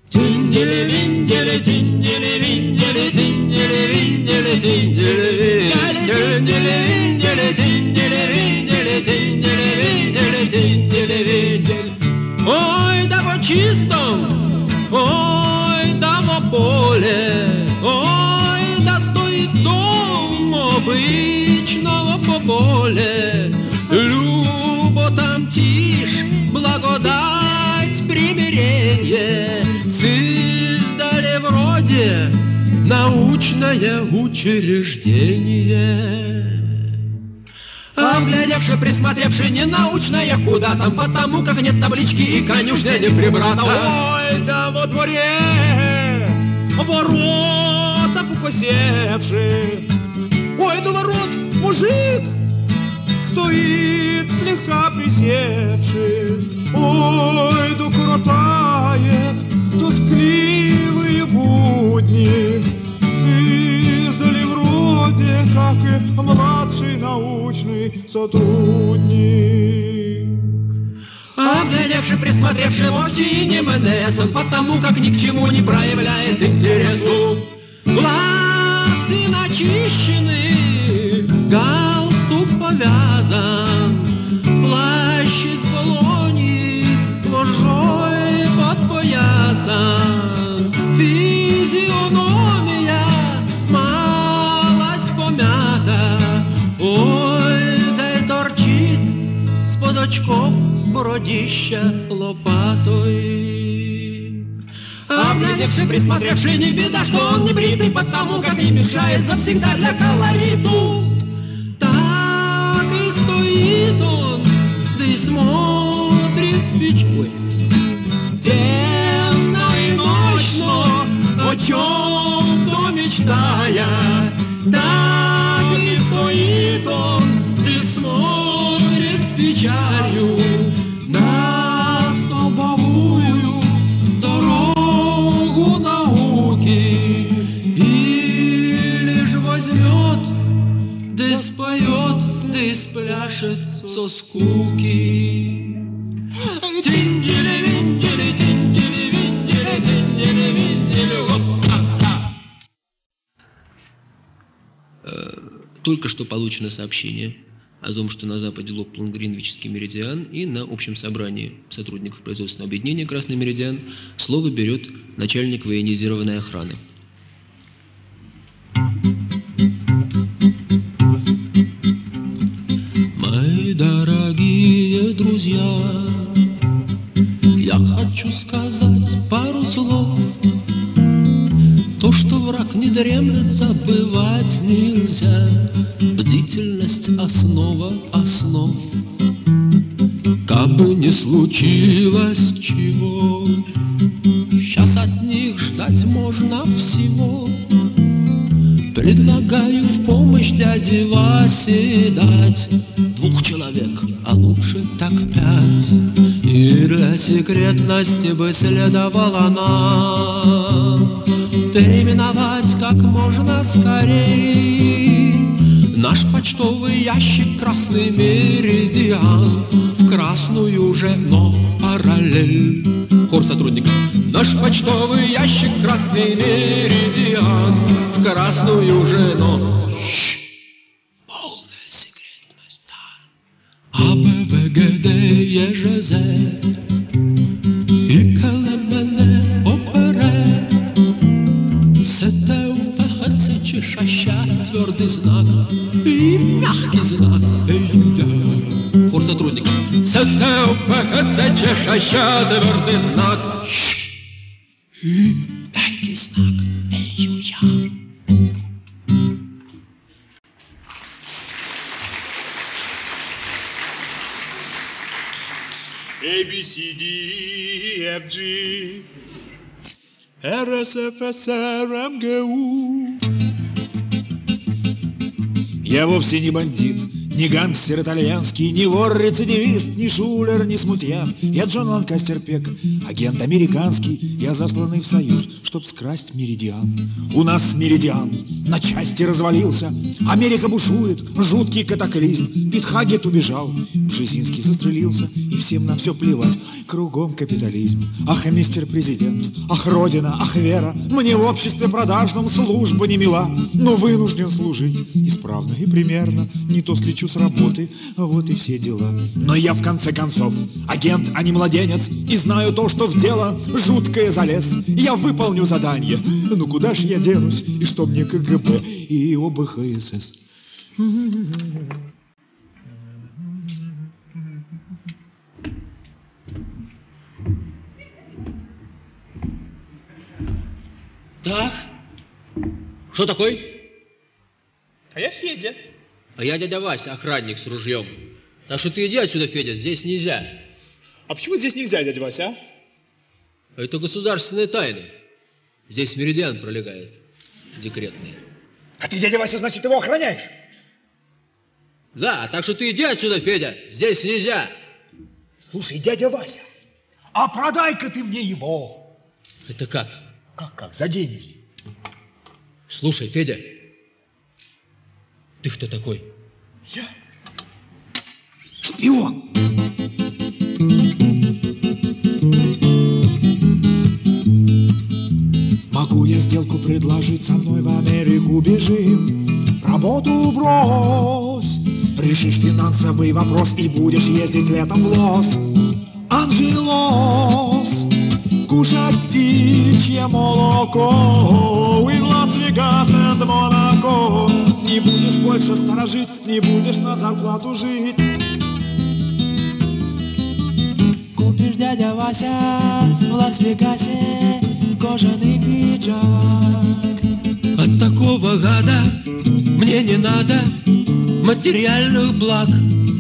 Тиндели-виндели, тиндели-виндели, тиндели-виндели, тиндели-виндели, тиндели-виндели, тиндели-виндели, тиндели-виндели. Ой, да во чистом, ой, да во поле, ой, да стоит дом обычного поболе. Любо там тишь, благодать, примирение, создали вроде научное учреждение. А вглядевши, присмотревши, не научное куда там, потому как нет таблички и конюшня не прибрата. Ой, да во дворе ворота покосевши. Ой, да ворот мужик стоит слегка присевши. Ой, да коротает тоскливые будни. Создали вроде как и младший научный сотрудник. А вглядевши, присмотревши, вовсе и не МНСом, потому как ни к чему не проявляет интересу. Лапти начищены, галстук повязан, плащ из полони вожой подпоясан. Физиономия малость помята, ой, да и торчит с-под очков бородища лопатой. А вглядевши, присмотревши, не беда, что он не бритый, потому как не мешает завсегда для колориту. Так и стоит он, да и смотрит спичкой денно и ночно, о чем-то мечтая. Так и стоит он, и смотрит с печалью на столбовую дорогу науки. И лишь возьмет, да споет, да спляшет со скуки. Тиндели-виндели, тиндели-виндели, тиндели-виндели, оп-ца-ца. Только что получено сообщение о том, что на западе лопнул Гринвичский меридиан, и на общем собрании сотрудников производственного объединения «Красный меридиан» слово берет начальник военизированной охраны. Мои дорогие друзья, я хочу сказать пару слов. То, что враг не дремлет, забывать нельзя. Бдительность — основа основ. Кабы не случилось чего, сейчас от них ждать можно всего. Предлагаю в помощь дяде Васе дать 2 человек, а лучше так 5. И для секретности бы следовало нам переименовать как можно скорей наш почтовый ящик «Красный меридиан» в красную же, но параллель. Хор сотрудников. Наш почтовый ящик «Красный меридиан» в красную же, но полная секретность, да. АБВГД, ЕЖЗ и КЛМН, ОПР, СТУ, ФХЦ, ЧШЩ, твердый знак и мягкий знак. Хор сотрудников. СТУ, ФХЦ, ЧШЩ, твердый знак и мягкий знак. Эюя. A, B, C, D, E, F, G, R, S, F, S, R, МГУ. Я вовсе не бандит, Ни гангстер итальянский, ни вор-рецидивист, ни шулер, ни смутьян. Я Джон Ланкастер Пек, агент американский. Я засланный в Союз, чтоб скрасть Меридиан. У нас Меридиан на части развалился. Америка бушует, жуткий катаклизм. Пит Хаггет убежал, Бжезинский застрелился. И всем на все плевать, кругом капитализм. Ах, мистер президент, ах, родина, ах, вера. Мне в обществе продажном служба не мила, но вынужден служить исправно и примерно. Не то слечу с работы, вот и все дела. Но я в конце концов агент, а не младенец, и знаю то, что в дело жуткое залез. Я выполню задание, ну куда ж я денусь, и что мне КГБ и ОБХСС. Так, что такой? А я Федя. А я дядя Вася, охранник с ружьем. Так что ты иди отсюда, Федя, здесь нельзя. А почему здесь нельзя, дядя Вася, а? Это государственная тайна. Здесь меридиан пролегает, декретный. А ты, дядя Вася, значит, его охраняешь? Да, так что ты иди отсюда, Федя, здесь нельзя. Слушай, дядя Вася, а продай-ка ты мне его. Это как? Как? За деньги. Слушай, Федя, ты кто такой? Я шпион. Могу я сделку предложить, со мной в Америку бежим. Работу брось, решишь финансовый вопрос и будешь ездить летом в Лос-Анджелес. Кушать птичье молоко in Лас-Вегас and Монако. Не будешь больше сторожить, не будешь на зарплату жить. Купишь, дядя Вася, в Лас-Вегасе кожаный пиджак. От такого гада мне не надо материальных благ.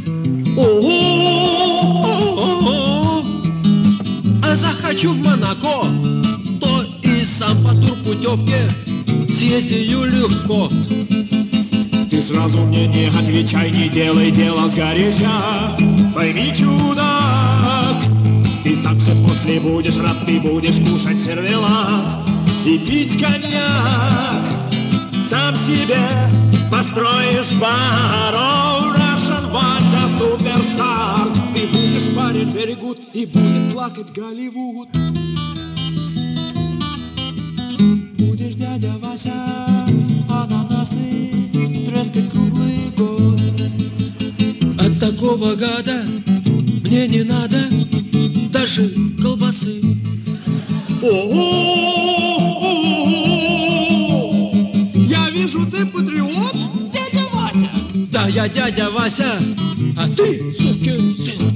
О-о-о-о-о. А захочу в Монако, то и сам по турпутевке съездию легко. Ты сразу мне не отвечай, не делай дело сгоряча. Пойми, чудак, ты сам все после будешь рад, ты будешь кушать сервелат и пить коньяк. Сам себе построишь бар, oh, Russian Вася, суперстар. Ты будешь парень very good, и будет плакать Голливуд. Будешь, дядя Вася, ананасы трескать круглый год. От такого гада мне не надо даже колбасы. Я вижу, ты патриот, дядя Вася. Да, я дядя Вася, а ты сукин сын.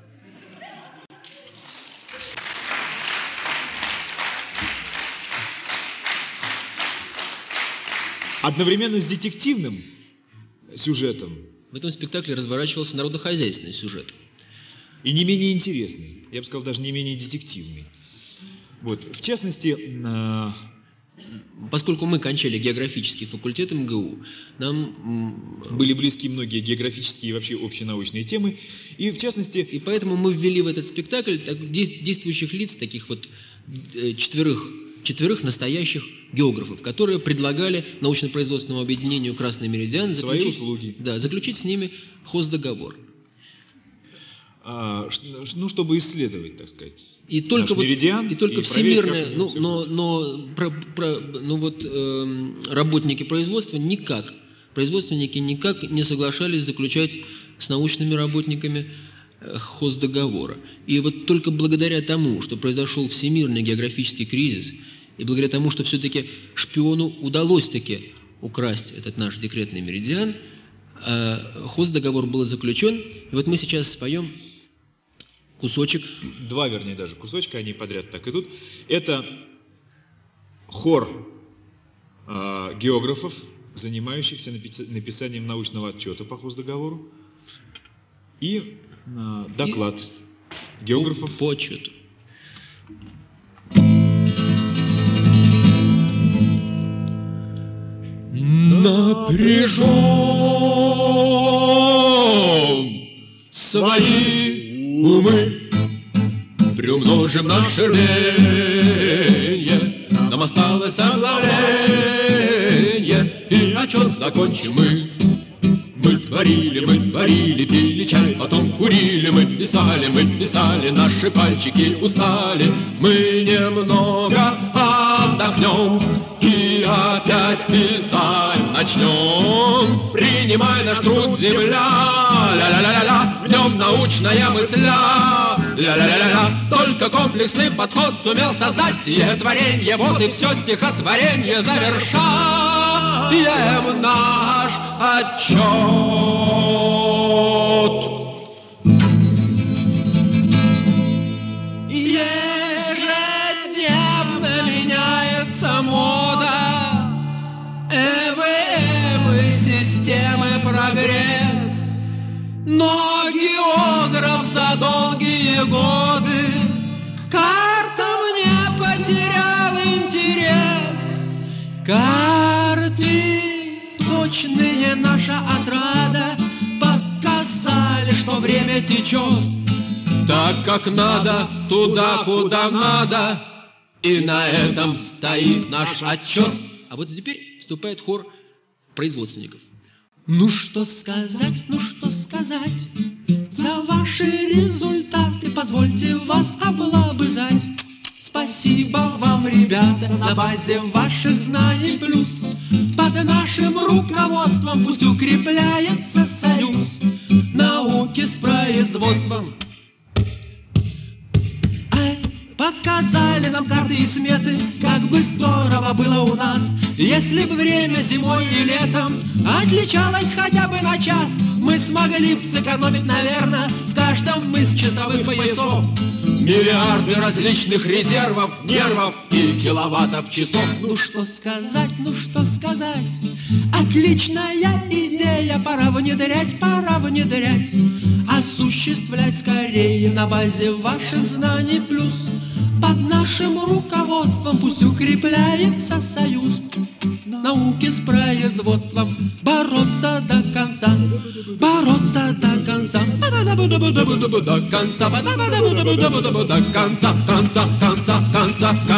Одновременно с детективным сюжетом. В этом спектакле разворачивался народохозяйственный сюжет. И не менее интересный, я бы сказал, даже не менее детективный. Вот, в частности, поскольку мы кончали географический факультет МГУ, нам были близки многие географические и вообще общенаучные темы, и в частности... И поэтому мы ввели в этот спектакль действующих лиц, таких вот четверых настоящих географов, которые предлагали научно-производственному объединению «Красный Меридиан» заключить с ними хоздоговор. Ну, чтобы исследовать, так сказать, и только наш меридиан, и только всемирное, работники производственники никак не соглашались заключать с научными работниками хоздоговора. И вот только благодаря тому, что произошел всемирный географический кризис, и благодаря тому, что все-таки шпиону удалось таки украсть этот наш декретный меридиан, хоздоговор был заключен. И вот мы сейчас споем кусочек. Два, вернее, даже кусочка, они подряд так идут. Это хор географов, занимающихся написанием научного отчета по хоздоговору, и доклад географов по отчету. Напряжен свои умы, приумножим наше рвенье. Нам осталось оглавление, и отчет закончим мы. Мы творили, пили чай, потом курили, мы писали, наши пальчики устали. Мы немного отдохнем и опять писать начнем. Принимай наш труд, земля, ля-ля-ля-ля, в нем научная мысля, ля-ля-ля-ля. Только комплексный подход сумел создать сие творенье. Вот и все стихотворение завершаем наш отчет. Ежедневно меняется мода, системы прогресс, но географ за долгие годы к картам не потерял интерес. Карты точные наша отрада показали, что время течет так, как надо, туда, куда надо. И на этом стоит наш отчет. А вот теперь вступает хор производственников. Ну что сказать, за ваши результаты позвольте вас облобызать. Спасибо вам, ребята, на базе ваших знаний плюс. Под нашим руководством пусть укрепляется союз науки с производством. Показали нам карты и сметы, как бы здорово было у нас, если бы время зимой и летом отличалось хотя бы на час. Мы смогли сэкономить, наверное, в каждом из часовых поясов миллиарды различных резервов, нервов и киловаттов часов. Ну что сказать, отличная идея, пора внедрять, осуществлять скорее на базе ваших знаний плюс. Под нашим руководством пусть укрепляется союз науки с производством. Бороться до конца, до конца, до конца,